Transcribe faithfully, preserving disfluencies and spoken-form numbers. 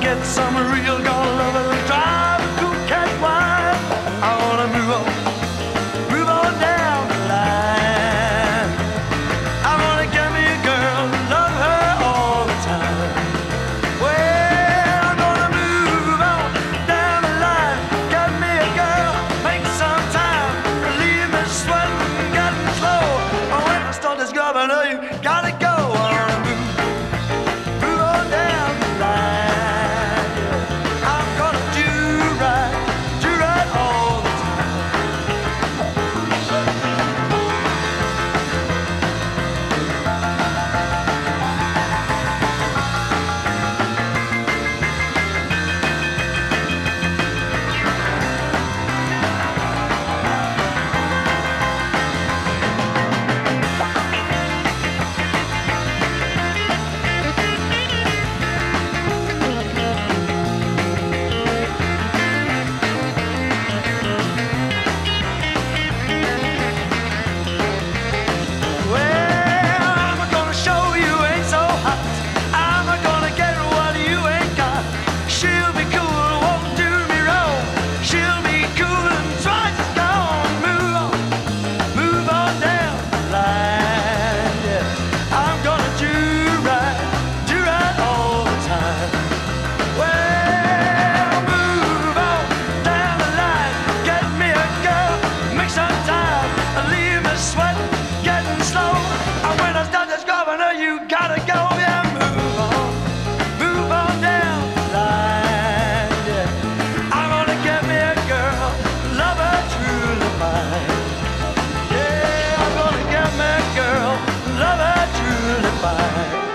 get some real gonna love her, drive a cool cat wild. I wanna move on, move on down the line. I wanna get me a girl, love her all the time. Well, I'm gonna move on down the line, get me a girl, make some time, relieve me sweating, getting slow. Oh, when I start discovering her, you gotta go. I wanna move, move on down the line. I'm gonna do right, do right all the time. Well, I'm gonna show you ain't so hot. I'm gonna get what you ain't got. She'll be cool, won't do me wrong. She'll be cool and twice as gone. Move on, move on down the line. Yeah, I'm gonna do right, do right all the time. Well, move on down the line, get me a girl, make some time, leave me sweating, getting slow. And when I start discovering her, you gotta go. Yeah, move on, move on down the line. Yeah, I'm gonna get me a girl, love her truly mine. Yeah, I'm gonna get me a girl, love her truly mine.